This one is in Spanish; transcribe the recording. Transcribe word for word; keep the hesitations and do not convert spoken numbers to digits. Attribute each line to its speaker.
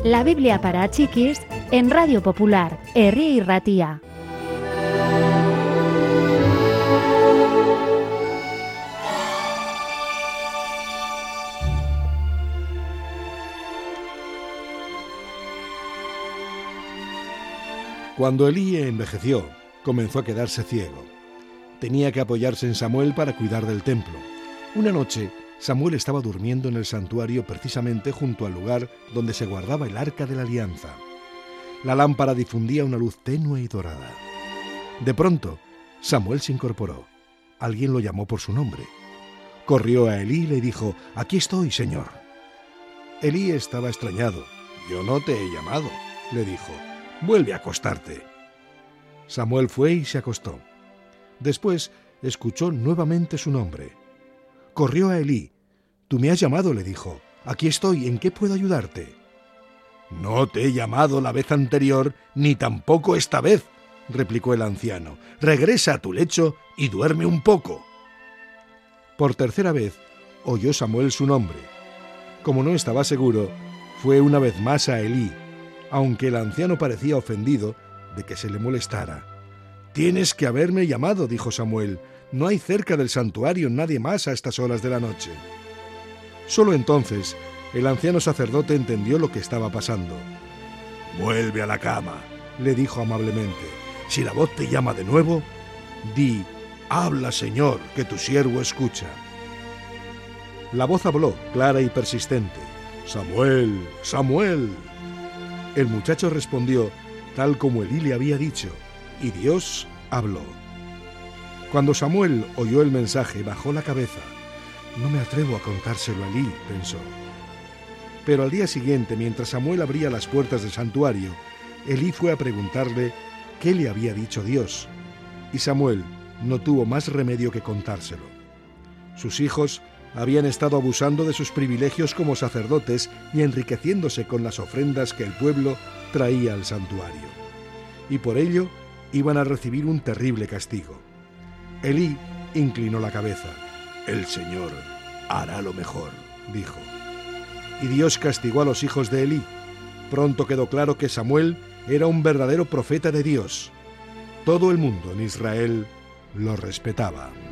Speaker 1: La Biblia para chiquis en Radio Popular, Herri y Ratia.
Speaker 2: Cuando Elí envejeció, comenzó a quedarse ciego. Tenía que apoyarse en Samuel para cuidar del templo. Una noche, Samuel estaba durmiendo en el santuario precisamente junto al lugar donde se guardaba el arca de la alianza. La lámpara difundía una luz tenue y dorada. De pronto, Samuel se incorporó. Alguien lo llamó por su nombre. Corrió a Elí y le dijo: «Aquí estoy, señor». Elí estaba extrañado. «Yo no te he llamado», le dijo. «Vuelve a acostarte». Samuel fue y se acostó. Después escuchó nuevamente su nombre. Corrió a Elí. «Tú me has llamado», le dijo. «Aquí estoy, ¿en qué puedo ayudarte?» «No te he llamado la vez anterior, ni tampoco esta vez», replicó el anciano. «Regresa a tu lecho y duerme un poco». Por tercera vez oyó Samuel su nombre. Como no estaba seguro, fue una vez más a Elí, aunque el anciano parecía ofendido de que se le molestara. «Tienes que haberme llamado», dijo Samuel. «No hay cerca del santuario nadie más a estas horas de la noche». Solo entonces el anciano sacerdote entendió lo que estaba pasando. «Vuelve a la cama», le dijo amablemente. «Si la voz te llama de nuevo, di: habla, Señor, que tu siervo escucha». La voz habló, clara y persistente: «Samuel, Samuel». El muchacho respondió tal como Elí le había dicho, y Dios habló. Cuando Samuel oyó el mensaje, bajó la cabeza. «No me atrevo a contárselo a Elí», pensó. Pero al día siguiente, mientras Samuel abría las puertas del santuario, Elí fue a preguntarle qué le había dicho Dios, y Samuel no tuvo más remedio que contárselo. Sus hijos habían estado abusando de sus privilegios como sacerdotes y enriqueciéndose con las ofrendas que el pueblo traía al santuario. Y por ello iban a recibir un terrible castigo. Elí inclinó la cabeza. «El Señor hará lo mejor», dijo. Y Dios castigó a los hijos de Elí. Pronto quedó claro que Samuel era un verdadero profeta de Dios. Todo el mundo en Israel lo respetaba.